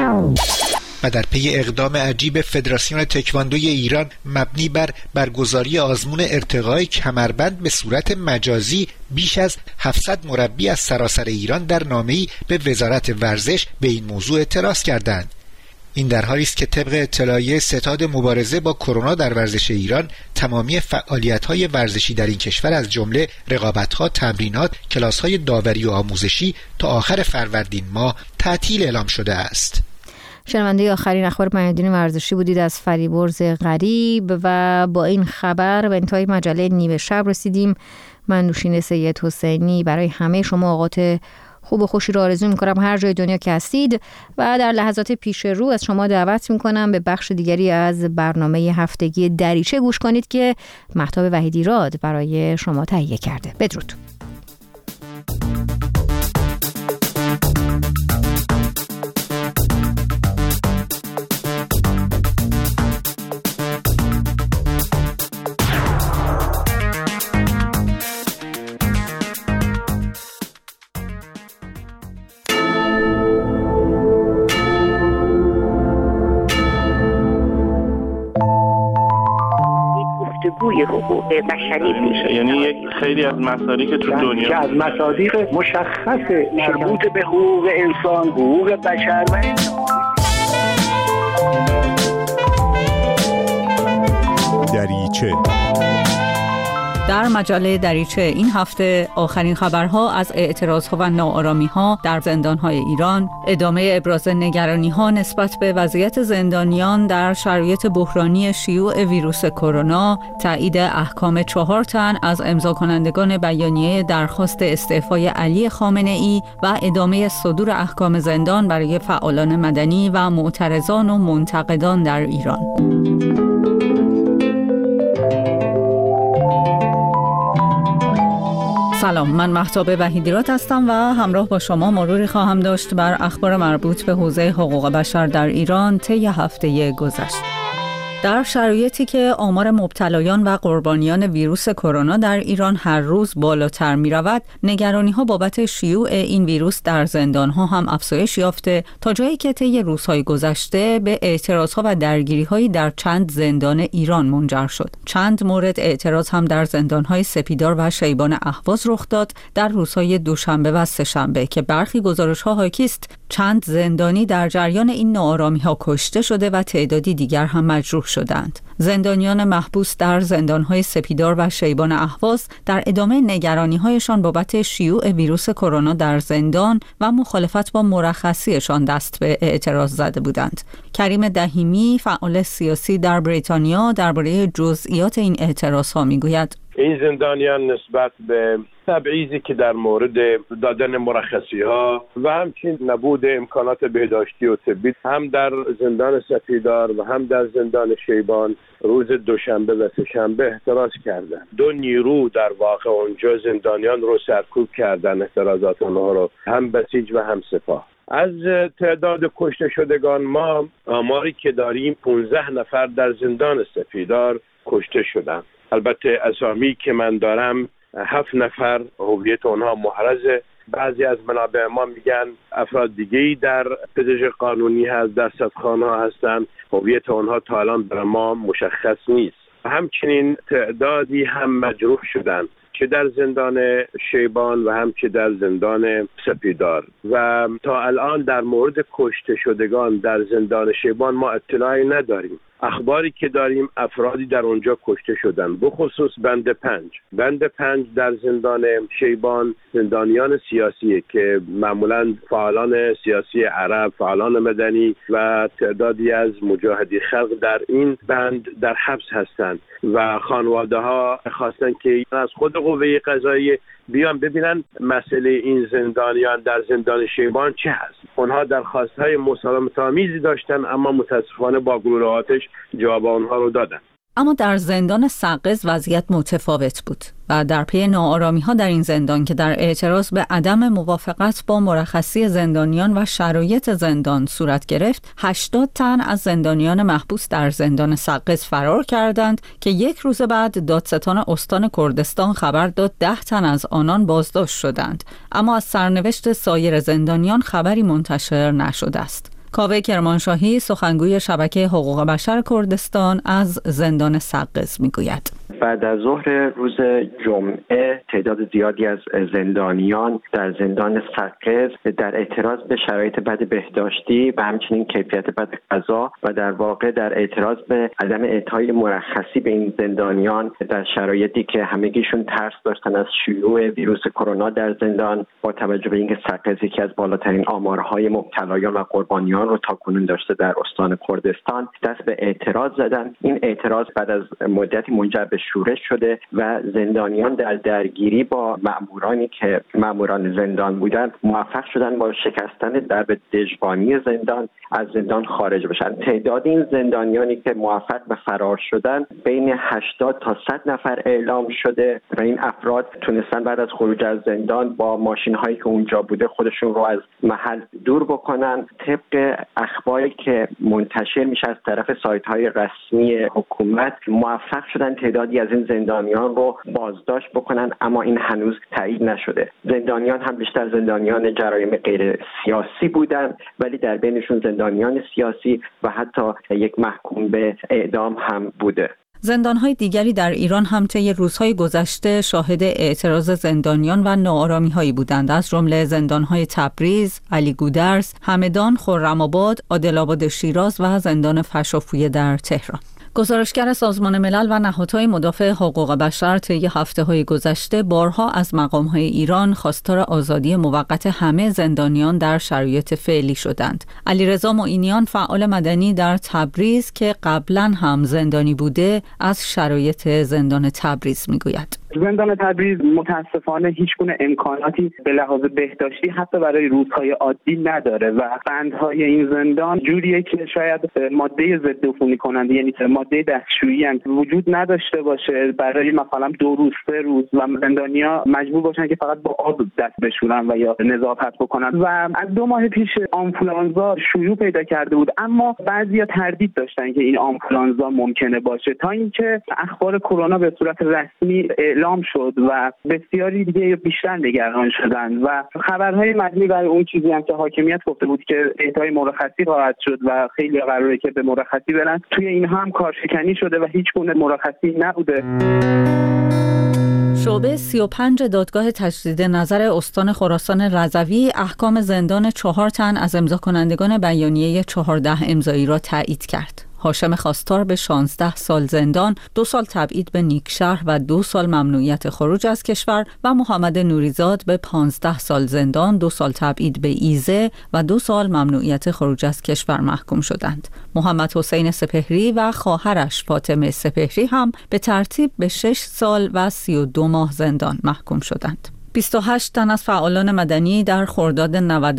و در پی اقدام عجیب فدراسیون تکواندوی ایران مبنی بر برگزاری آزمون ارتقای کمربند به صورت مجازی، بیش از 700 مربی از سراسر ایران در نامه‌ای به وزارت ورزش به این موضوع اعتراض کردند. این در حالی است که طبق اطلاعیه ستاد مبارزه با کرونا در ورزش ایران، تمامی فعالیت‌های ورزشی در این کشور از جمله رقابت‌ها، تمرینات، کلاس‌های داوری و آموزشی تا آخر فروردین ماه تعطیل اعلام شده است. شنونده آخرین اخبار میادین ورزشی بودید از فریبرز غریب و با این خبر به انتهای مجله نیمه شب رسیدیم. من نوشین سید حسینی برای همه شما اوقات خوب و خوشی رو آرزو می‌کنم هر جای دنیا که هستید و در لحظات پیش رو از شما دعوت می‌کنم به بخش دیگری از برنامه هفتگی دریچه گوش کنید که مهتاب وحیدیراد برای شما تهیه کرده. بدرود. گفتگوی حقوق بشری میشه، یعنی یک خیلی از مصادیق تو دنیا که از مصادیق مشخص مربوط به حقوق انسان، حقوق بشر و دریچه. در مجله دریچه این هفته آخرین خبرها از اعتراضها و ناآرامی‌ها در زندان‌های ایران، ادامه ابراز نگرانی‌ها نسبت به وضعیت زندانیان در شرایط بحرانی شیوع ویروس کرونا، تایید احکام 4 تن از امضا کنندگان بیانیه درخواست استعفای علی خامنه‌ای و ادامه صدور احکام زندان برای فعالان مدنی و معترضان و منتقدان در ایران. سلام، من مهتاب وحیدیراد هستم و همراه با شما مروری خواهم داشت بر اخبار مربوط به حوزه حقوق بشر در ایران طی هفته گذشته. در شرایطی که آمار مبتلایان و قربانیان ویروس کرونا در ایران هر روز بالاتر می رود، نگرانی‌ها بابت شیوع این ویروس در زندان‌ها هم افزایش یافته تا جایی که طی روزهای گذشته به اعتراض‌ها و درگیری‌هایی در چند زندان ایران منجر شد. چند مورد اعتراض هم در زندان‌های سپیدار و شیبان اهواز رخ داد در روزهای دوشنبه و سه‌شنبه که برخی گزارش‌ها حاکی است چند زندانی در جریان این ناآرامی‌ها کشته شده و تعدادی دیگر هم مجروح شدند. زندانیان محبوس در زندان‌های سپیدار و شیبان اهواز در ادامه نگرانی‌هایشان بابت شیوع ویروس کرونا در زندان و مخالفت با مرخصیشان دست به اعتراض زده بودند. کریم دهیمی، فعال سیاسی در بریتانیا، درباره جزئیات این اعتراض‌ها می‌گوید: این زندانیان نسبت به تبعیضی که در مورد دادن مرخصی‌ها و همچنین نبود امکانات بهداشتی و طبی هم در زندان سپیدار و هم در زندان شیبان روز دوشنبه و سه‌شنبه اعتراض کردند. 2 نیرو در واقع اونجا زندانیان رو سرکوب کردن، اعتراضات اونها رو، هم بسیج و هم سپاه. از تعداد کشته شدگان ما آماری که داریم 15 نفر در زندان سپیدار کشته شدند. البته اسامی که من دارم 7 نفر هویت اونها محرزه. بعضی از منابع ما میگن افراد دیگه‌ای در پزشک قانونی هست، در صدخانه ها هستن، هویت اونها تا الان برای ما مشخص نیست. همچنین تعدادی هم مجروح شدن، چه در زندان شیبان و هم چه در زندان سپیدار. و تا الان در مورد کشته شدگان در زندان شیبان ما اطلاعی نداریم. اخباری که داریم افرادی در اونجا کشته شدن، بخصوص بند 5 در زندان شیبان زندانیان سیاسیه که معمولاً فعالان سیاسی عرب، فعالان مدنی و تعدادی از مجاهدی خلق در این بند در حبس هستند و خانواده ها خواستن که از خود قوه قضاییه بیان ببینن مسئله این زندانیان در زندان شیبان چه هست. اونها درخواست‌های مسالمت‌آمیزی داشتن اما متاسفانه با گلوله آتش جواب آنها رو دادن. اما در زندان سقز وضعیت متفاوت بود و در پی ناآرامی‌ها در این زندان که در اعتراض به عدم موافقت با مرخصی زندانیان و شرایط زندان صورت گرفت، 80 تن از زندانیان محبوس در زندان سقز فرار کردند که یک روز بعد دادستان استان کردستان خبر داد 10 تن از آنان بازداشت شدند، اما از سرنوشت سایر زندانیان خبری منتشر نشده است. کاوه کرمانشاهی، سخنگوی شبکه حقوق بشر کردستان، از زندان سقز میگوید: بعد از ظهر روز جمعه تعداد زیادی از زندانیان در زندان سقز در اعتراض به شرایط بد بهداشتی و همچنین کیفیت بد غذا و در واقع در اعتراض به عدم اعطای مرخصی به این زندانیان در شرایطی که همگیشون ترس داشتن از شیوع ویروس کرونا در زندان، با توجه به اینکه سقز یکی از بالاترین آمارهای مبتلایان و قربانیان زندانیان رو تاکنون داشته در استان کردستان دست به اعتراض زدن. این اعتراض بعد از مدتی منجر به شورش شده و زندانیان در درگیری با مأمورانی که مأموران زندان بودند موفق شدن با شکستن درب دژبانی زندان از زندان خارج بشن. تعداد این زندانیانی که موفق به فرار شدن بین 80 تا 100 نفر اعلام شده و این افراد تونستن بعد از خروج از زندان با ماشین هایی که اونجا بوده خودشون رو از محل دور بکنن. طبق اخباری که منتشر میشه از طرف سایت های رسمی حکومت موفق شدن تعدادی از این زندانیان رو بازداشت بکنن، اما این هنوز تایید نشده. زندانیان هم بیشتر زندانیان جرایم غیر سیاسی بودن، ولی در بینشون زندانیان سیاسی و حتی یک محکوم به اعدام هم بوده. زندان‌های دیگری در ایران هم طی روزهای گذشته شاهد اعتراض زندانیان و ناآرامی‌هایی بودند، از جمله زندان‌های تبریز، علیگودرز، همدان، خرم‌آباد، عادل‌آباد شیراز و زندان فشافویه در تهران. گزارشگر سازمان ملل و نهادهای مدافع حقوق بشر طی هفته‌های گذشته بارها از مقام‌های ایران خواستار آزادی موقت همه زندانیان در شرایط فعلی شدند. علیرضا معینیان، فعال مدنی در تبریز که قبلاً هم زندانی بوده، از شرایط زندان تبریز می‌گوید. زندان تبریز متاسفانه هیچگونه امکاناتی به لحاظ بهداشتی حتی برای روزهای عادی نداره و بندهای این زندان جوریه که شاید ماده ضد عفونی کننده یعنی ماده دستشویی وجود نداشته باشه برای مثلا 2 روز 3 روز و زندانیا مجبور باشن که فقط با آب دست بشورن و یا نظافت بکنن. و از 2 ماه پیش آنفولانزا شیوع پیدا کرده بود، اما بعضیا تردید داشتن که این آنفولانزا ممکنه باشه تا اینکه اخبار کرونا به صورت رسمی اعلام شد و بسیاری دیگه بیشتر نگران شدن و خبرهای مبنی بر اون چیزی هم که حاکمیت گفته بود که اعطای مرخصی خواهد شد و خیلی قراره که به مرخصی برن، توی این هم کارشکنی شده و هیچ گونه مرخصی نبوده. شعبه 35 دادگاه تجدید نظر استان خراسان رضوی احکام زندان 4 تن از امضا کنندگان بیانیه 14 امضایی را تایید کرد. هاشم خواستار به 16 سال زندان، 2 سال تبعید به نیکشهر و 2 سال ممنوعیت خروج از کشور و محمد نوریزاد به 15 سال زندان، 2 سال تبعید به ایزه و 2 سال ممنوعیت خروج از کشور محکوم شدند. محمد حسین سپهری و خواهرش فاطمه سپهری هم به ترتیب به 6 سال و 32 ماه زندان محکوم شدند. 28 تن از فعالان مدنی در خرداد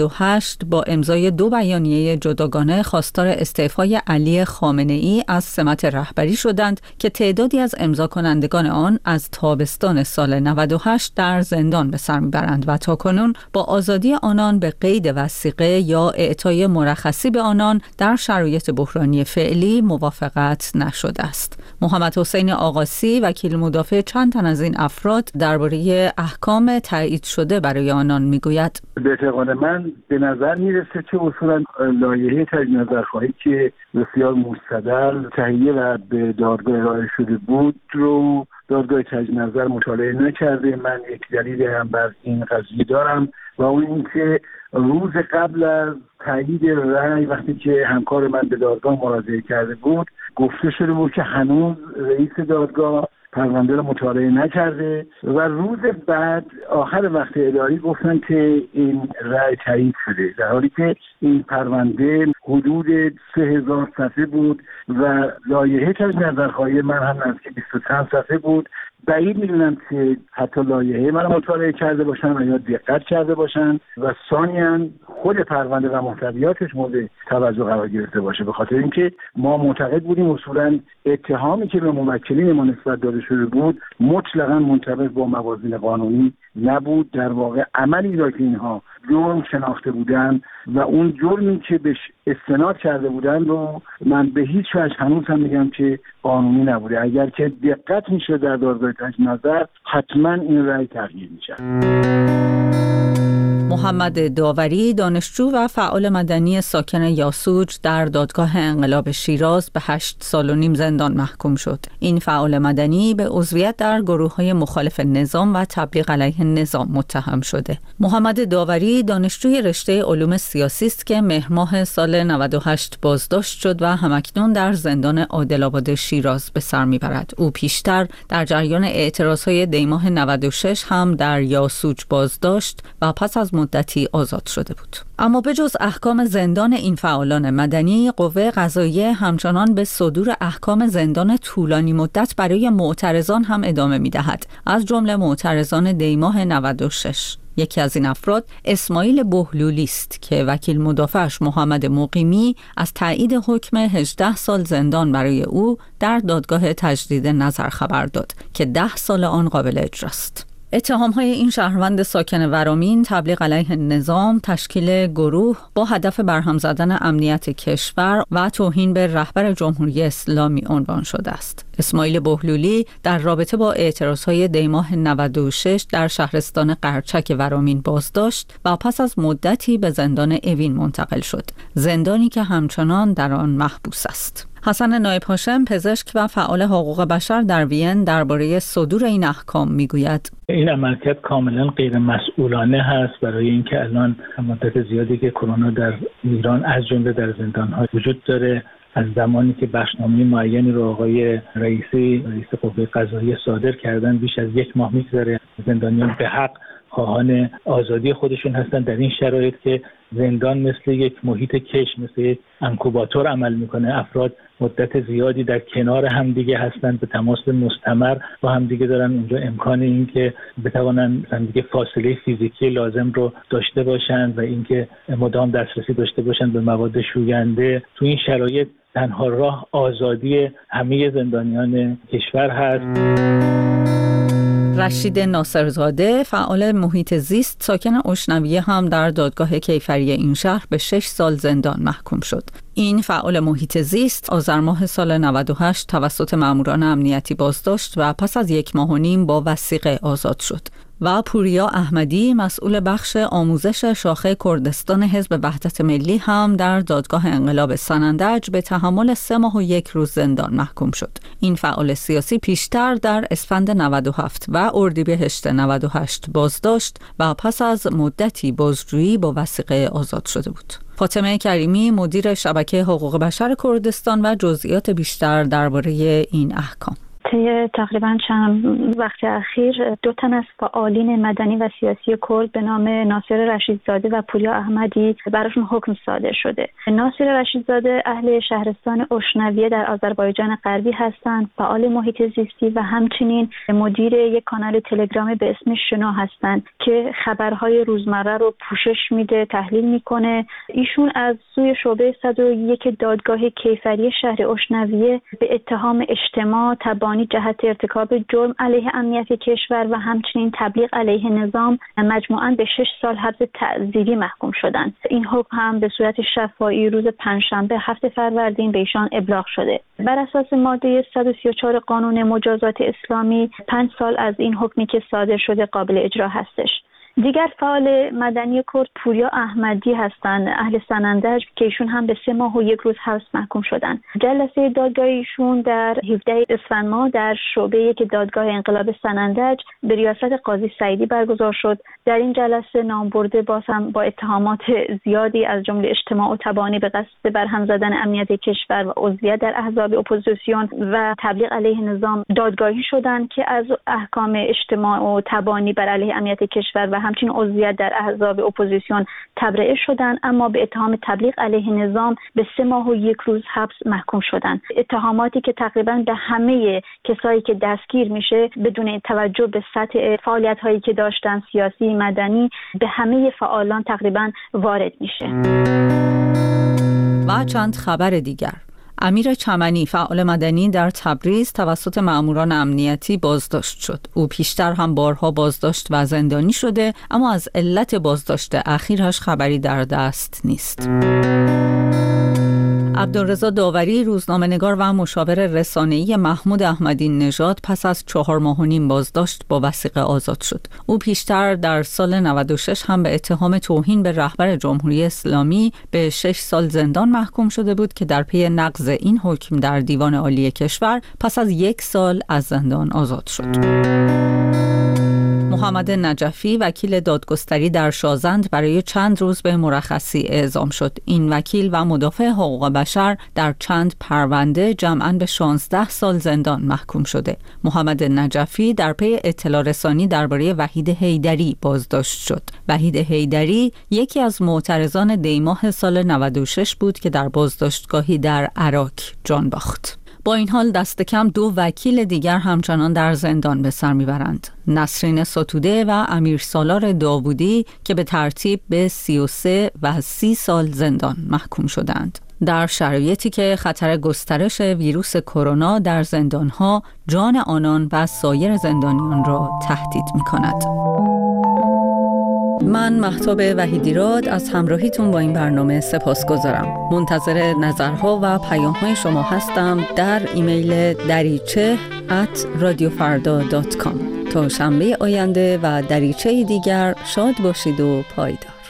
98 با امضای 2 بیانیه جداگانه خواستار استعفای علی خامنه‌ای از سمت رهبری شدند که تعدادی از امضا کنندگان آن از تابستان سال 98 در زندان به سر میبرند و تاکنون با آزادی آنان به قید وثیقه یا اعطای مرخصی به آنان در شرایط بحرانی فعلی موافقت نشده است. محمد حسین آقاسی، وکیل مدافع چند تن از این افراد، درباره احکام تایید شده برای آنان میگوید: به اعتقاد من به نظر میرسه که اصولا لایحه تجدید نظرخواهی که بسیار مستدل تهیه و به دادگاه ارائه شده بود رو دادگاه تجدید نظر مطالعه نکرده. من یک دلیل هم بر این قضیه دارم و اون اینکه روز قبل از تایید رأی وقتی که همکار من به دادگاه مراجعه کرده بود گفته شده بود که هنوز رئیس دادگاه پرونده رو مطالعه نکرده و روز بعد آخر وقت اداری گفتن که این رأی تایید شده، در حالی که این پرونده حدود 3000 صفحه بود و لایحه تجدید نظرخواهی من هم نزدیک 20 چند صفحه بود. بعید میدونم که حتی لایحه من مطالعه کرده باشن و یا دقت کرده باشن و ثانیاً خود پرونده و محتویاتش مورد توجه قرار گرفته باشه، به خاطر اینکه ما معتقد بودیم اصولاً اتهامی که به موکلین ما نسبت داده شده بود مطلقاً منطبق با موازین قانونی نبود. در واقع عملی را که اینها جرم شناخته بودن و اون جرمی که بهش استناد کرده بودن رو من به هیچ وجه هنوز هم میگم که قانونی نبوده. اگر که دقت میشه در دادگاه تجدید نظر حتما این رأی تغییر میشه. محمد داوری، دانشجو و فعال مدنی ساکن یاسوج، در دادگاه انقلاب شیراز به 8 سال و نیم زندان محکوم شد. این فعال مدنی به عضویت در گروه‌های مخالف نظام و تبلیغ علیه نظام متهم شده. محمد داوری دانشجوی رشته علوم سیاسی است که مهر ماه سال 98 بازداشت شد و همکنون در زندان عادل‌آباد شیراز به سر میبرد. او پیشتر در جریان اعتراض‌های دیماه 96 هم در یاسوج بازداشت و پس از مدتی آزاد شده بود. اما به جز احکام زندان این فعالان مدنی، قوه قضاییه همچنان به صدور احکام زندان طولانی مدت برای معترضان هم ادامه می‌دهد، از جمله معترضان دیماه 96. یکی از این افراد اسماعیل بهلولی است که وکیل مدافعش محمد مقیمی از تایید حکم 18 سال زندان برای او در دادگاه تجدید نظر خبر داد که 10 سال آن قابل اجراست. اتهام‌های این شهروند ساکن ورامین تبلیغ علیه نظام، تشکیل گروه با هدف برهم زدن امنیت کشور و توهین به رهبر جمهوری اسلامی عنوان شده است. اسماعیل بهلولی در رابطه با اعتراضهای دیماه 96 در شهرستان قرچک ورامین بازداشت و پس از مدتی به زندان اوین منتقل شد، زندانی که همچنان در آن محبوس است. حسن نایب هاشم، پزشک و فعال حقوق بشر در وین، درباره صدور این احکام میگوید: این عملکرد کاملا غیر مسئولانه هست برای اینکه الان مدت زیادی که کرونا در ایران از جمله در زندان‌ها وجود داره، از زمانی که بخشنامه معینی رو آقای رئیس قوه قضاییه صادر کردن بیش از 1 ماه میگذره. زندانیان به حق خواهان آزادی خودشون هستن. در این شرایط که زندان مثل یک محیط کش، مثل یک انکوباتور عمل میکنه، افراد مدت زیادی در کنار همدیگه هستند، به تماس مستمر با همدیگه دارن، اونجا امکان این که بتوانن همدیگه فاصله فیزیکی لازم رو داشته باشن و اینکه مدام دسترسی داشته باشن به مواد شوینده. تو این شرایط تنها راه آزادی همه زندانیان کشور هست. رشید ناصرزاده، فعال محیط زیست ساکن اشنویه، هم در دادگاه کیفری این شهر به 6 سال زندان محکوم شد. این فعال محیط زیست آذر ماه سال 98 توسط ماموران امنیتی بازداشت و پس از 1 ماه و نیم با وثیقه آزاد شد. و پوریا احمدی، مسئول بخش آموزش شاخه کردستان حزب وحدت ملی، هم در دادگاه انقلاب سنندج به تحمل 3 ماه و 1 روز زندان محکوم شد. این فعال سیاسی پیشتر در اسفند 97 و اردیبهشت 98 بازداشت و پس از مدتی بازجویی با وثیقه آزاد شده بود. فاطمه کریمی، مدیر شبکه حقوق بشر کردستان، و جزئیات بیشتر درباره این احکام. طی تقریبا چند وقت اخیر 2 تن از فعالین مدنی و سیاسی کرد به نام ناصر رشیدزاده و پوریا احمدی براشون حکم صادر شده. ناصر رشیدزاده اهل شهرستان اشنویه در آذربایجان غربی هستند، فعال محیط زیستی و همچنین مدیر یک کانال تلگرامی به اسم شنا هستند که خبرهای روزمره رو پوشش میده، تحلیل میکنه. ایشون از سوی شعبه 101 دادگاه کیفری شهر اشنویه به اتهام اجتماع، تبانی جهت ارتکاب جرم علیه امنیت کشور و همچنین تبلیغ علیه نظام مجموعاً به 6 سال حبس تعزیری محکوم شدند. این حکم هم به صورت شفاعی روز پنجشنبه 7 فروردین به ایشان ابلاغ شده. بر اساس ماده 134 قانون مجازات اسلامی 5 سال از این حکمی که صادر شده قابل اجرا هستش. دیگر فعال مدنی کرد پوریا احمدی هستند، اهل سنندج، که ایشون هم به 3 ماه و 1 روز حبس محکوم شدند. جلسه دادگاه ایشون در 17 اسفند ماه در شعبه 1 دادگاه انقلاب سنندج به ریاست قاضی سعیدی برگزار شد. در این جلسه نامبرده باز هم با اتهامات زیادی از جمله اجتماع و تبانی به قصد برهم زدن امنیت کشور و عضویت در احزاب اپوزیسیون و تبلیغ علیه نظام دادگاهی شدند که از احکام اجتماع و تبانی بر علیه امنیت کشور و همچنین عضویت در احزاب اپوزیسیون تبرئه شدند، اما به اتهام تبلیغ علیه نظام به 3 ماه و 1 روز حبس محکوم شدند. اتهاماتی که تقریبا به همه کسایی که دستگیر میشه بدون توجه به سطح فعالیت هایی که داشتن، سیاسی، مدنی، به همه فعالان تقریبا وارد میشه. و چند خبر دیگر. امیر چمنی، فعال مدنی در تبریز، توسط ماموران امنیتی بازداشت شد. او پیشتر هم بارها بازداشت و زندانی شده، اما از علت بازداشت اخیرش خبری در دست نیست. عبدالرضا داوری، روزنامه‌نگار و مشاور رسانه‌ای محمود احمدی نژاد، پس از 4 ماه و نیم بازداشت با وثیقه آزاد شد. او پیشتر در سال 96 هم به اتهام توهین به رهبر جمهوری اسلامی به 6 سال زندان محکوم شده بود که در پی نقض این حکم در دیوان عالی کشور پس از 1 سال از زندان آزاد شد. محمد نجفی وکیل دادگستری در شازند برای چند روز به مرخصی اعزام شد. این وکیل و مدافع حقوق بشر در چند پرونده جمعاً به 16 سال زندان محکوم شده. محمد نجفی در پی اطلاع رسانی درباره وحید حیدری بازداشت شد. وحید حیدری یکی از معترضان دیماه سال 96 بود که در بازداشتگاهی در عراق جان باخت. با این حال دست کم 2 وکیل دیگر همچنان در زندان به سر میبرند. نسرین ستوده و امیر سالار داوودی که به ترتیب به 33 و 30 سال زندان محکوم شدند. در شرایطی که خطر گسترش ویروس کرونا در زندانها جان آنان و سایر زندانیان را تهدید می‌کند. من مهتاب وحیدیراد از همراهیتون با این برنامه سپاسگزارم. منتظر نظرها و پیام‌های شما هستم در ایمیل dariche@radiofarda.com. تا شنبه آینده و دریچه دیگر شاد باشید و پایدار.